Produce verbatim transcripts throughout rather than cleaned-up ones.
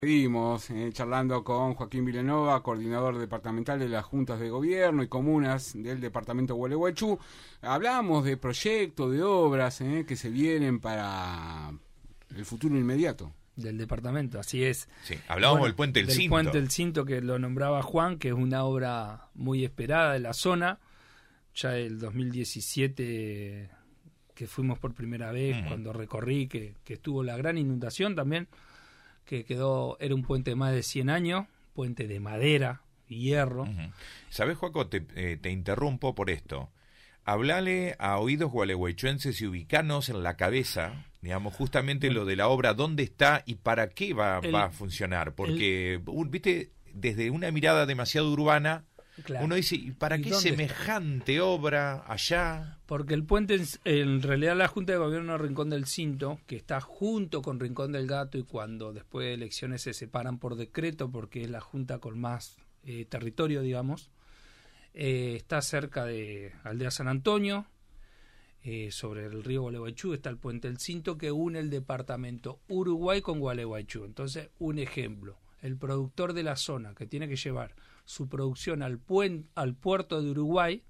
Seguimos eh, charlando con Joaquín Vilanova, coordinador departamental de las juntas de gobierno y comunas del departamento de Gualeguaychú. Hablábamos de proyectos, de obras eh, que se vienen para el futuro inmediato. Del departamento, así es. Sí, hablábamos bueno, del Puente del, del Cinto. Puente del Cinto, que lo nombraba Juan, que es una obra muy esperada de la zona. Ya el dos mil diecisiete, que fuimos por primera vez, mm. cuando recorrí, que, que estuvo la gran inundación también, que quedó, era un puente de más de cien años, puente de madera y hierro. Uh-huh. ¿Sabés, Joaco? Te, eh, te interrumpo por esto. Hablale a oídos gualeguaychuenses y ubicanos en la cabeza, digamos, justamente bueno. lo de la obra, dónde está y para qué va, el, va a funcionar. Porque, el, viste, desde una mirada demasiado urbana, claro. uno dice, ¿y para ¿Y qué semejante está? obra allá? Porque el puente, en realidad la Junta de Gobierno de Rincón del Cinto, que está junto con Rincón del Gato, y cuando después de elecciones se separan por decreto, porque es la junta con más eh, territorio, digamos, eh, está cerca de Aldea San Antonio, eh, sobre el río Gualeguaychú, está el Puente del Cinto, que une el departamento Uruguay con Gualeguaychú. Entonces, un ejemplo, el productor de la zona que tiene que llevar su producción al, puen- al puerto de Uruguay,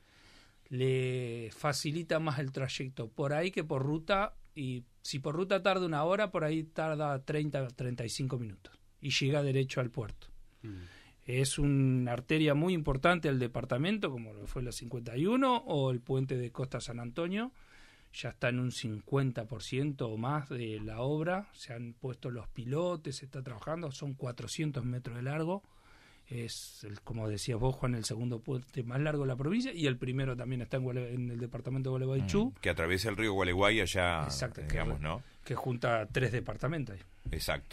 le facilita más el trayecto por ahí que por ruta, y si por ruta tarda una hora, por ahí tarda treinta, treinta y cinco minutos y llega derecho al puerto. Mm. Es una arteria muy importante del departamento, como lo fue la cincuenta y uno o el puente de Costa San Antonio. Ya está en un cincuenta por ciento o más de la obra, se han puesto los pilotes, se está trabajando, son cuatrocientos metros de largo. Es, el, como decías vos, Juan, el segundo puente más largo de la provincia, y el primero también está en, Guale, en el departamento de Gualeguaychú. Mm, que atraviesa el río Gualeguay allá, Exacto, digamos, que, ¿no? Que junta tres departamentos ahí. Exacto.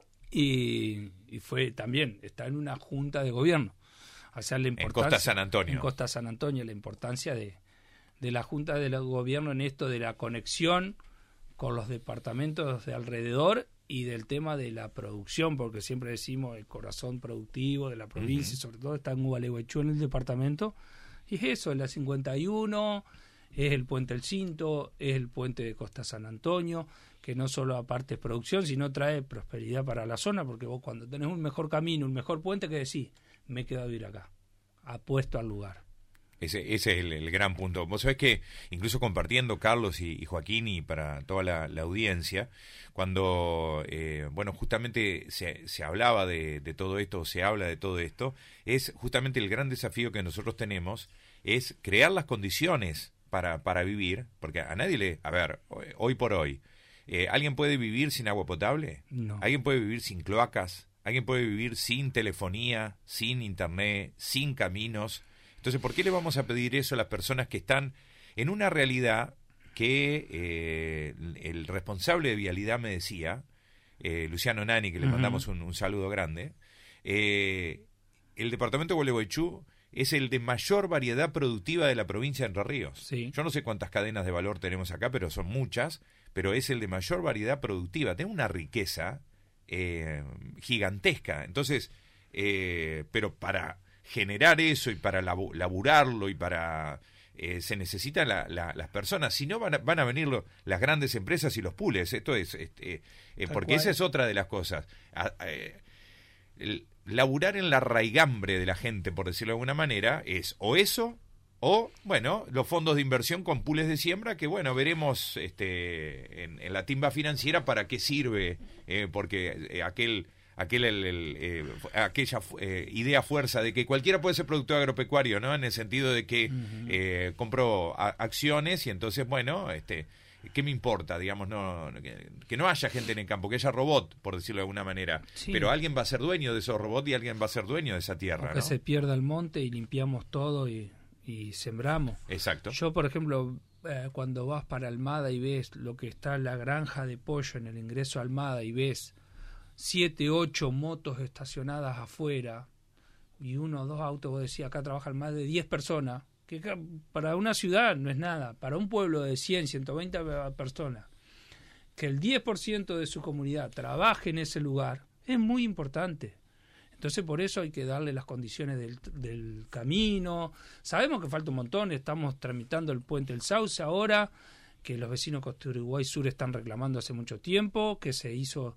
Y, y fue también, está en una junta de gobierno. O sea, la importancia, en Costa San Antonio. En Costa San Antonio, la importancia de, de la junta de gobierno en esto de la conexión con los departamentos de alrededor y del tema de la producción, porque siempre decimos el corazón productivo de la provincia, uh-huh. sobre todo está en Gualeguaychú, en el departamento, y es eso, es la cincuenta y uno, es el Puente del Cinto, es el puente de Costa San Antonio, que no solo aparte es producción, sino trae prosperidad para la zona, porque vos cuando tenés un mejor camino, un mejor puente, que decís, me he quedado a vivir acá, apuesto al lugar. Ese, ese es el, el gran punto. Vos sabés que, incluso compartiendo Carlos y, y Joaquín y para toda la, la audiencia, cuando, eh, bueno, justamente se, se hablaba de, de todo esto, se habla de todo esto, es justamente el gran desafío que nosotros tenemos, es crear las condiciones para, para vivir, porque a nadie le, a ver, hoy por hoy, eh, ¿alguien puede vivir sin agua potable? No. ¿Alguien puede vivir sin cloacas? ¿Alguien puede vivir sin telefonía, sin internet, sin caminos? Entonces, ¿por qué le vamos a pedir eso a las personas que están en una realidad que eh, el responsable de vialidad me decía, eh, Luciano Nani, que le uh-huh. mandamos un, un saludo grande, eh, el departamento de Gualeguaychú es el de mayor variedad productiva de la provincia de Entre Ríos. Sí. Yo no sé cuántas cadenas de valor tenemos acá, pero son muchas, pero es el de mayor variedad productiva. Tiene una riqueza eh, gigantesca. Entonces, eh, pero para generar eso y para labu- laburarlo y para eh, se necesitan la, la, las personas, si no van a, van a venir lo, las grandes empresas y los pools. Esto es este, eh, porque cual. esa es otra de las cosas. A, eh, el, laburar en la raigambre de la gente, por decirlo de alguna manera, es o eso o, bueno, los fondos de inversión con pools de siembra, que bueno, veremos este en, en la timba financiera para qué sirve, eh, porque eh, aquel aquel el, el, eh, aquella eh, idea fuerza de que cualquiera puede ser productor agropecuario, ¿no? En el sentido de que uh-huh. eh, compro a, acciones y entonces, bueno, este, ¿qué me importa? Digamos, no que, que no haya gente en el campo, que haya robot, por decirlo de alguna manera. Sí. Pero alguien va a ser dueño de esos robots y alguien va a ser dueño de esa tierra, o que ¿no? se pierda el monte y limpiamos todo y, y sembramos. Exacto. Yo, por ejemplo, eh, cuando vas para Almada y ves lo que está en la granja de pollo en el ingreso a Almada y ves siete, ocho motos estacionadas afuera y uno o dos autos, vos decías, acá trabajan más de diez personas, que para una ciudad no es nada, para un pueblo de cien, ciento veinte personas, que el diez por ciento de su comunidad trabaje en ese lugar, es muy importante. Entonces por eso hay que darle las condiciones del, del camino. Sabemos que falta un montón, estamos tramitando el puente del Sauce ahora, que los vecinos de Costa Uruguay Sur están reclamando hace mucho tiempo, que se hizo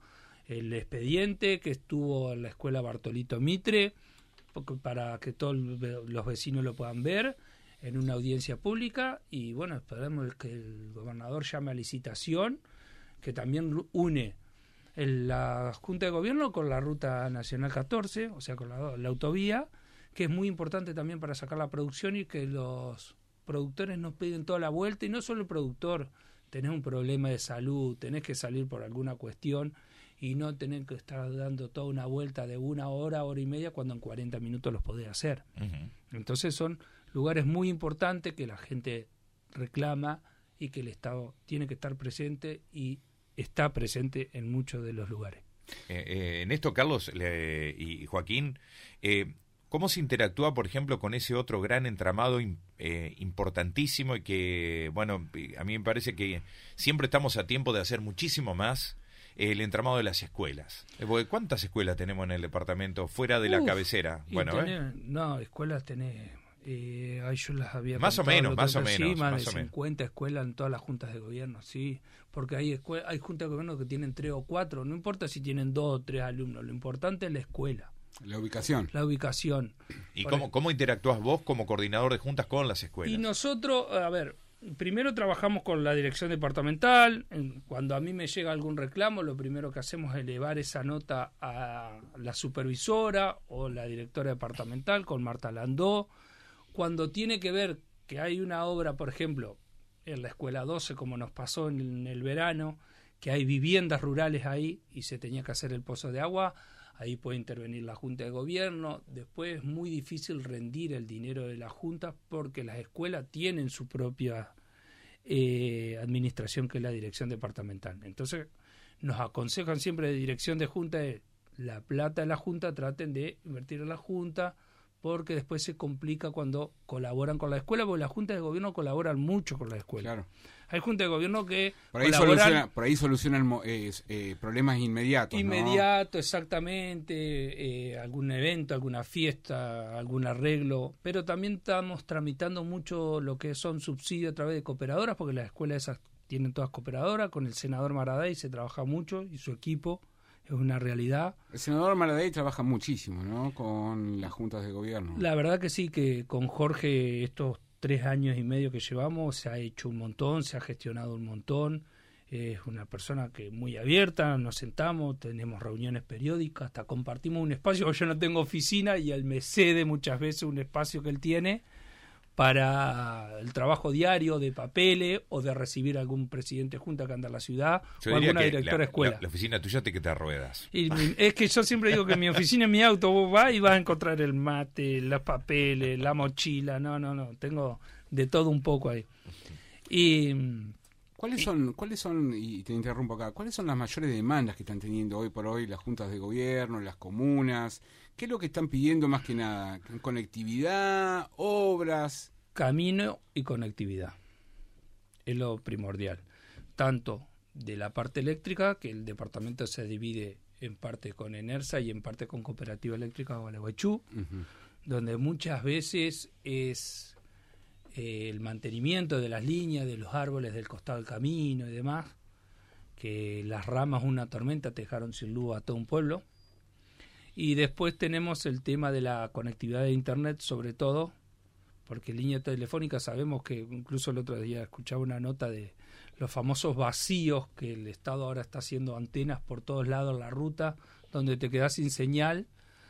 el expediente que estuvo en la escuela Bartolito Mitre, para que todos los vecinos lo puedan ver en una audiencia pública, y bueno, esperemos que el gobernador llame a licitación, que también une el, la Junta de Gobierno con la Ruta Nacional catorce, o sea, con la, la autovía, que es muy importante también para sacar la producción y que los productores nos piden toda la vuelta, y no solo el productor, tenés un problema de salud, tenés que salir por alguna cuestión, y no tener que estar dando toda una vuelta de una hora, hora y media, cuando en cuarenta minutos los podés hacer. Uh-huh. Entonces son lugares muy importantes que la gente reclama y que el Estado tiene que estar presente, y está presente en muchos de los lugares. Eh, eh, en esto, Carlos le, y Joaquín, eh, ¿cómo se interactúa, por ejemplo, con ese otro gran entramado eh, importantísimo y que, bueno, a mí me parece que siempre estamos a tiempo de hacer muchísimo más? El entramado de las escuelas. ¿Cuántas escuelas tenemos en el departamento fuera de la Uf, cabecera? Bueno, tenés, ¿eh? No, escuelas tenés... Eh, ahí yo las había más o menos, más o menos. Sí, más, más de o cincuenta menos. Escuelas en todas las juntas de gobierno, sí. Porque hay, escuela, hay juntas de gobierno que tienen tres o cuatro. No importa si tienen dos o tres alumnos. Lo importante es la escuela. La ubicación. La ubicación. ¿Y cómo, cómo interactúas vos como coordinador de juntas con las escuelas? Y nosotros, a ver... Primero trabajamos con la dirección departamental. Cuando a mí me llega algún reclamo, lo primero que hacemos es elevar esa nota a la supervisora o la directora departamental, con Marta Landó. Cuando tiene que ver que hay una obra, por ejemplo, en la escuela doce, como nos pasó en el verano, que hay viviendas rurales ahí y se tenía que hacer el pozo de agua, ahí puede intervenir la Junta de Gobierno. Después es muy difícil rendir el dinero de la Junta porque las escuelas tienen su propia eh, administración, que es la dirección departamental. Entonces nos aconsejan siempre de dirección de Junta de la plata de la Junta, traten de invertir en la Junta, porque después se complica cuando colaboran con la escuela, porque las juntas de gobierno colaboran mucho con la escuela. Claro. Hay juntas de gobierno que por ahí colaboran... Soluciona, por ahí solucionan eh, eh, problemas inmediatos, Inmediato, ¿no? Exactamente, eh, algún evento, alguna fiesta, algún arreglo, pero también estamos tramitando mucho lo que son subsidios a través de cooperadoras, porque las escuelas esas tienen todas cooperadoras. Con el senador Maraday se trabaja mucho y su equipo. Es una realidad. El senador Maraday trabaja muchísimo, ¿no?, con las juntas de gobierno. La verdad que sí, que con Jorge estos tres años y medio que llevamos se ha hecho un montón, se ha gestionado un montón. Es una persona que muy abierta, nos sentamos, tenemos reuniones periódicas, hasta compartimos un espacio. Yo no tengo oficina y él me cede muchas veces un espacio que él tiene para el trabajo diario de papeles o de recibir algún presidente de junta que anda en la ciudad. Yo o alguna que directora de escuela. La, la oficina tuya te que te ruedas. Y es que yo siempre digo que mi oficina es mi auto. Vos vas y vas a encontrar el mate, los papeles, la mochila. No, no, no. Tengo de todo un poco ahí. Y ¿Cuáles son, cuáles son, y te interrumpo acá, cuáles son las mayores demandas que están teniendo hoy por hoy las juntas de gobierno, las comunas? ¿Qué es lo que están pidiendo más que nada? ¿Conectividad, obras? Camino y conectividad. Es lo primordial. Tanto de la parte eléctrica, que el departamento se divide en parte con ENERSA y en parte con Cooperativa Eléctrica Gualeguaychú, uh-huh. donde muchas veces es eh, el mantenimiento de las líneas, de los árboles del costado del camino y demás, que las ramas, una tormenta, te dejaron sin luz a todo un pueblo. Y después tenemos el tema de la conectividad de Internet, sobre todo, porque línea telefónica sabemos que, incluso el otro día escuchaba una nota de los famosos vacíos que el Estado ahora está haciendo antenas por todos lados en la ruta, donde te quedas sin señal,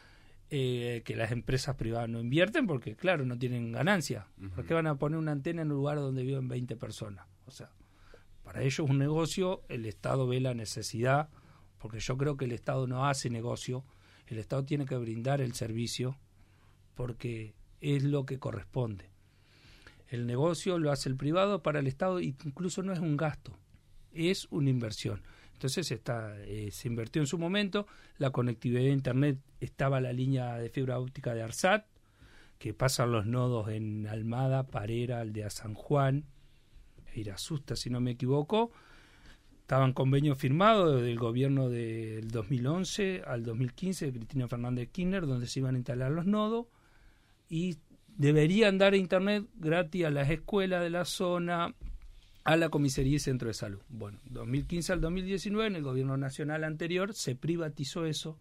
eh, que las empresas privadas no invierten porque, claro, no tienen ganancia. Uh-huh. ¿Por qué van a poner una antena en un lugar donde viven veinte personas? O sea, para ellos es un negocio, el Estado ve la necesidad, porque yo creo que el Estado no hace negocio. El Estado tiene que brindar el servicio porque es lo que corresponde. El negocio lo hace el privado para el Estado, y incluso no es un gasto, es una inversión. Entonces está, eh, se invirtió en su momento. La conectividad de Internet, estaba la línea de fibra óptica de ARSAT, que pasan los nodos en Almada, Parera, Aldea San Juan, Irasusta, si no me equivoco. Estaban convenios firmados desde el gobierno del dos mil once al dos mil quince de Cristina Fernández de Kirchner, donde se iban a instalar los nodos, y deberían dar internet gratis a las escuelas de la zona, a la comisaría y centro de salud. Bueno, dos mil quince al dos mil diecinueve, en el gobierno nacional anterior, se privatizó eso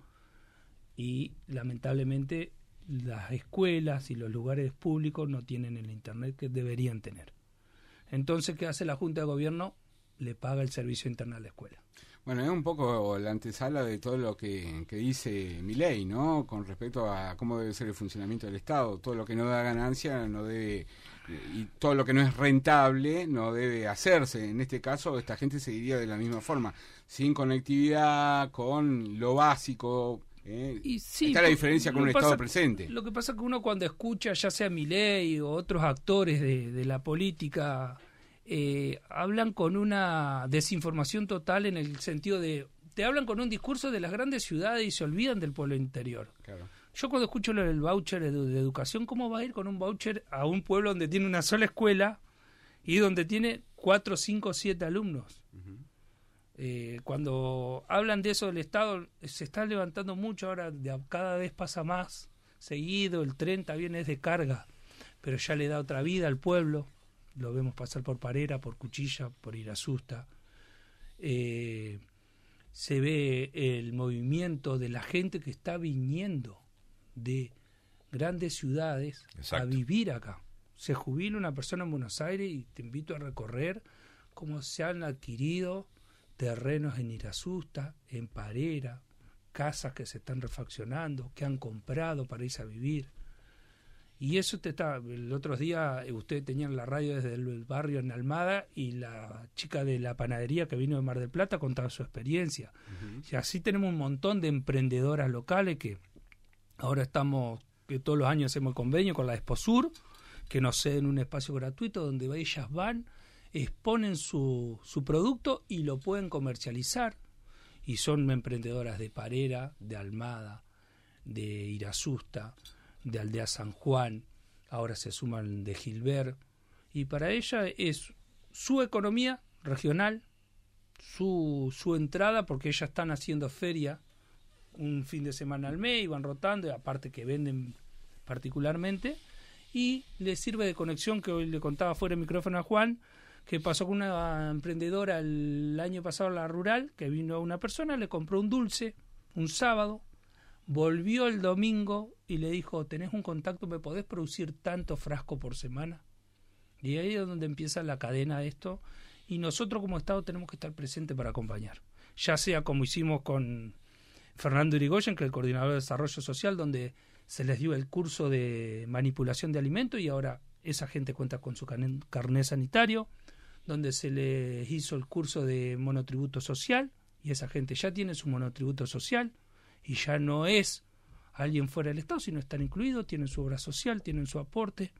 y lamentablemente las escuelas y los lugares públicos no tienen el internet que deberían tener. Entonces, ¿qué hace la Junta de Gobierno? Le paga el servicio internet a la escuela. Bueno, es un poco la antesala de todo lo que, que dice Milei, ¿no? Con respecto a cómo debe ser el funcionamiento del Estado. Todo lo que no da ganancia no debe, y todo lo que no es rentable no debe hacerse. En este caso, esta gente seguiría de la misma forma, sin conectividad, con lo básico. ¿eh? Y sí, Está la diferencia con un pasa, Estado presente. Lo que pasa es que uno cuando escucha, ya sea Milei o otros actores de, de la política, Eh, hablan con una desinformación total en el sentido de, te hablan con un discurso de las grandes ciudades y se olvidan del pueblo interior. Claro. Yo cuando escucho lo del voucher de, de educación, ¿cómo va a ir con un voucher a un pueblo donde tiene una sola escuela y donde tiene cuatro, cinco, siete alumnos? Uh-huh. Eh, cuando hablan de eso del Estado, se está levantando mucho ahora, de, cada vez pasa más seguido, el tren también es de carga, pero ya le da otra vida al pueblo. Lo vemos pasar por Parera, por Cuchilla, por Irasusta. Eh, se ve el movimiento de la gente que está viniendo de grandes ciudades Exacto. a vivir acá. Se jubila una persona en Buenos Aires y te invito a recorrer cómo se han adquirido terrenos en Irasusta, en Parera, casas que se están refaccionando, que han comprado para irse a vivir. Y eso te está, el otro día ustedes tenían la radio desde el barrio en Almada y la chica de la panadería que vino de Mar del Plata contaba su experiencia. Uh-huh. Y así tenemos un montón de emprendedoras locales que ahora estamos, que todos los años hacemos el convenio con la Exposur, que nos ceden un espacio gratuito donde ellas van, exponen su, su producto y lo pueden comercializar. Y son emprendedoras de Parera, de Almada, de Irasusta, de Aldea San Juan, ahora se suman de Gilbert, y para ella es su economía regional, su, su entrada, porque ellas están haciendo feria un fin de semana al mes y van rotando, y aparte que venden particularmente, y le sirve de conexión, que hoy le contaba fuera del micrófono a Juan, que pasó con una emprendedora el año pasado a la rural, que vino a una persona, le compró un dulce, un sábado, volvió el domingo y le dijo, ¿tenés un contacto? ¿Me podés producir tanto frasco por semana? Y ahí es donde empieza la cadena de esto. Y nosotros como Estado tenemos que estar presentes para acompañar. Ya sea como hicimos con Fernando Irigoyen, que es el coordinador de desarrollo social, donde se les dio el curso de manipulación de alimentos y ahora esa gente cuenta con su carné sanitario, donde se les hizo el curso de monotributo social y esa gente ya tiene su monotributo social. Y ya no es alguien fuera del Estado, sino están incluidos, tienen su obra social, tienen su aporte,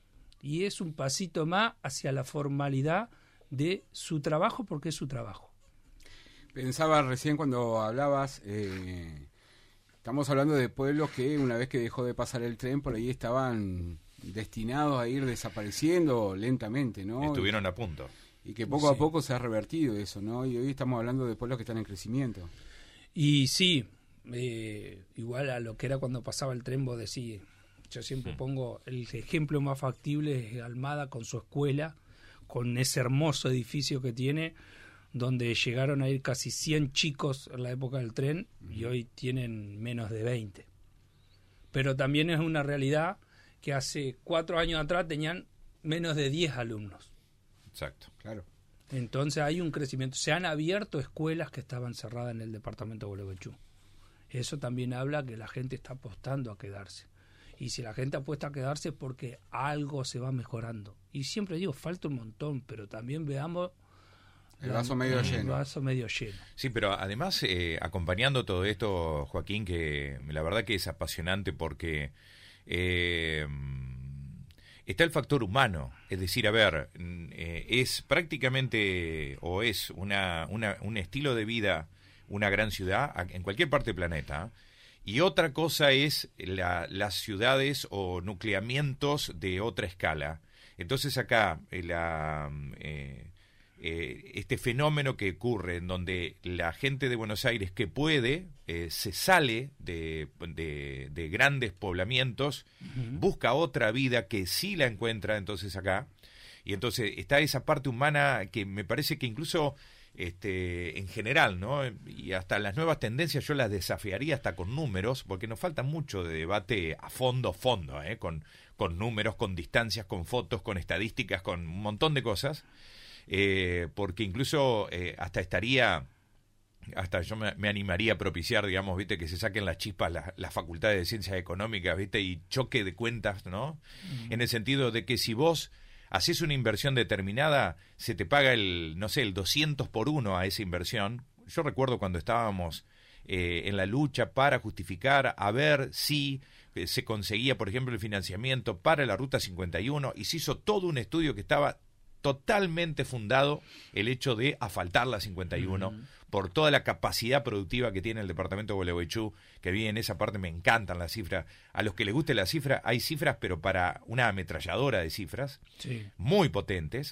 y es un pasito más hacia la formalidad de su trabajo, porque es su trabajo. Pensaba recién cuando hablabas, eh, estamos hablando de pueblos que una vez que dejó de pasar el tren, por ahí estaban destinados a ir desapareciendo lentamente, ¿no? Estuvieron a punto. Y que poco sí. a poco se ha revertido eso, ¿no? Y hoy estamos hablando de pueblos que están en crecimiento. Y sí, Eh, igual a lo que era cuando pasaba el tren, vos decís, yo siempre sí. pongo el ejemplo más factible es Almada con su escuela, con ese hermoso edificio que tiene, donde llegaron a ir casi cien chicos en la época del tren uh-huh. y hoy tienen menos de veinte. Pero también es una realidad que hace cuatro años atrás tenían menos de diez alumnos. Exacto, claro. Entonces hay un crecimiento. Se han abierto escuelas que estaban cerradas en el departamento de Gualeguaychú. Eso también habla que la gente está apostando a quedarse. Y si la gente apuesta a quedarse es porque algo se va mejorando. Y siempre digo, falta un montón, pero también veamos el vaso medio el lleno. El vaso medio lleno. Sí, pero además, eh, acompañando todo esto, Joaquín, que la verdad que es apasionante porque eh, está el factor humano. Es decir, a ver, eh, es prácticamente, o es una, una un estilo de vida, una gran ciudad en cualquier parte del planeta, y otra cosa es la, las ciudades o nucleamientos de otra escala. Entonces acá eh, la, eh, eh, este fenómeno que ocurre en donde la gente de Buenos Aires que puede eh, se sale de, de, de grandes poblamientos, uh-huh. busca otra vida que sí la encuentra entonces acá. y entonces está esa parte humana que me parece que incluso este en general, ¿no? Y hasta las nuevas tendencias yo las desafiaría hasta con números, porque nos falta mucho de debate a fondo, fondo, ¿eh? Con, con números, con distancias, con fotos, con estadísticas, con un montón de cosas, eh, porque incluso eh, hasta estaría... hasta yo me, me animaría a propiciar, digamos, viste, que se saquen las chispas las, las facultades de ciencias económicas, viste, y choque de cuentas, ¿no? Mm. En el sentido de que si vos haces una inversión determinada, se te paga el, no sé, el doscientos por uno a esa inversión. Yo recuerdo cuando estábamos eh, en la lucha para justificar a ver si eh, se conseguía, por ejemplo, el financiamiento para la Ruta cincuenta y uno, y se hizo todo un estudio que estaba totalmente fundado el hecho de asfaltar la cincuenta y uno, mm. por toda la capacidad productiva que tiene el departamento de Gualeguaychú, que vi en esa parte, me encantan las cifras. A los que les guste la cifra, hay cifras, pero para una ametralladora de cifras, sí. muy potentes.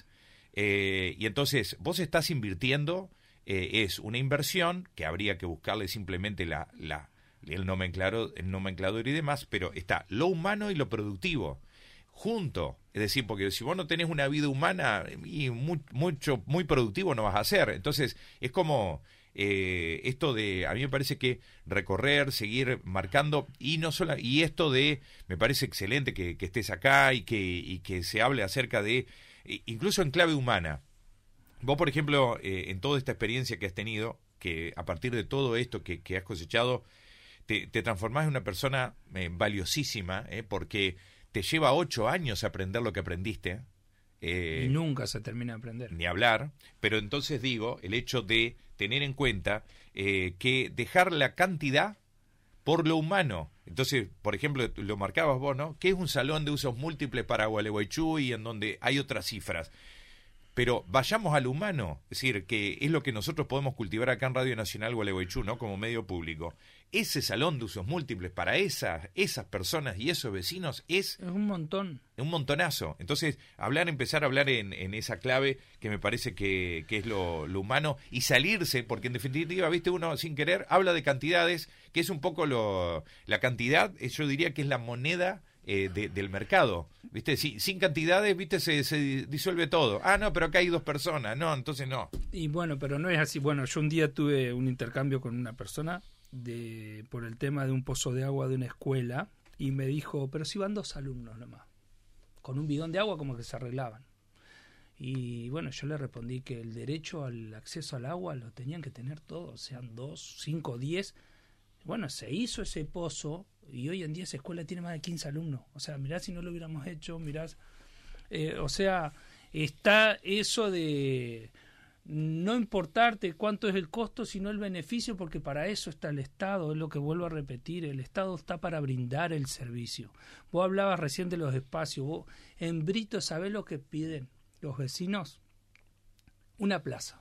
Eh, y entonces, vos estás invirtiendo, eh, es una inversión que habría que buscarle simplemente la, la, el, nomenclado, el nomenclador y demás, pero está lo humano y lo productivo junto, es decir, porque si vos no tenés una vida humana y muy, mucho, muy productivo no vas a hacer. Entonces es como eh, esto de, a mí me parece que recorrer, seguir marcando, y no solo, y esto de, me parece excelente que, que estés acá y que, y que se hable acerca de, incluso en clave humana. Vos, por ejemplo, eh, en toda esta experiencia que has tenido, que a partir de todo esto que, que has cosechado, te, te transformás en una persona eh, valiosísima, eh, porque te lleva ocho años aprender lo que aprendiste. Eh, y nunca se termina de aprender. Ni hablar, pero entonces digo, el hecho de tener en cuenta eh, que dejar la cantidad por lo humano. Entonces, por ejemplo, lo marcabas vos, ¿no? ¿Qué es un salón de usos múltiples para Gualeguaychú y en donde hay otras cifras? Pero vayamos al humano, es decir, que es lo que nosotros podemos cultivar acá en Radio Nacional Gualeguaychú, ¿no? Como medio público. Ese salón de usos múltiples para esas, esas personas y esos vecinos es... Es un montón. Un montonazo. Entonces, hablar, empezar a hablar en, en esa clave que me parece que, que es lo, lo humano, y salirse, porque en definitiva, viste, uno sin querer habla de cantidades, que es un poco lo... La cantidad, yo diría que es la moneda eh, de, del mercado. ¿Viste? Sin, sin cantidades, ¿viste? Se, se disuelve todo. Ah, no, pero acá hay dos personas. No, entonces no. Y bueno, pero no es así. Bueno, yo un día tuve un intercambio con una persona de por el tema de un pozo de agua de una escuela, y me dijo, pero si van dos alumnos nomás, con un bidón de agua como que se arreglaban. Y bueno, yo le respondí que el derecho al acceso al agua lo tenían que tener todos, sean dos, cinco, diez. Bueno, se hizo ese pozo y hoy en día esa escuela tiene más de quince alumnos. O sea, mirá si no lo hubiéramos hecho, mirá. Eh, o sea, está eso de no importarte cuánto es el costo, sino el beneficio, porque para eso está el Estado, es lo que vuelvo a repetir, el Estado está para brindar el servicio. Vos hablabas recién de los espacios, vos en Brito sabés lo que piden los vecinos, una plaza,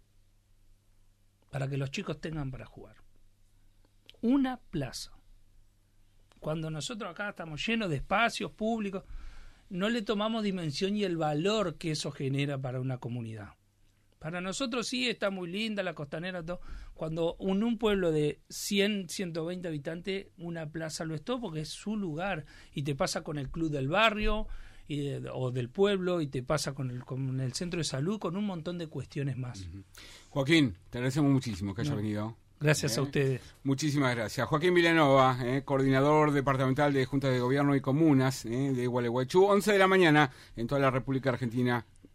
para que los chicos tengan para jugar. Una plaza. Cuando nosotros acá estamos llenos de espacios públicos, no le tomamos dimensión y el valor que eso genera para una comunidad. Para nosotros sí está muy linda la costanera, todo. Cuando en un pueblo de cien, ciento veinte habitantes, una plaza lo es todo porque es su lugar. Y te pasa con el club del barrio y de, o del pueblo, y te pasa con el, con el centro de salud, con un montón de cuestiones más. Uh-huh. Joaquín, te agradecemos muchísimo que haya no. venido. Gracias eh, a ustedes. Muchísimas gracias. Joaquín Vilanova, eh, coordinador departamental de Juntas de Gobierno y Comunas eh, de Gualeguaychú, once de la mañana en toda la República Argentina.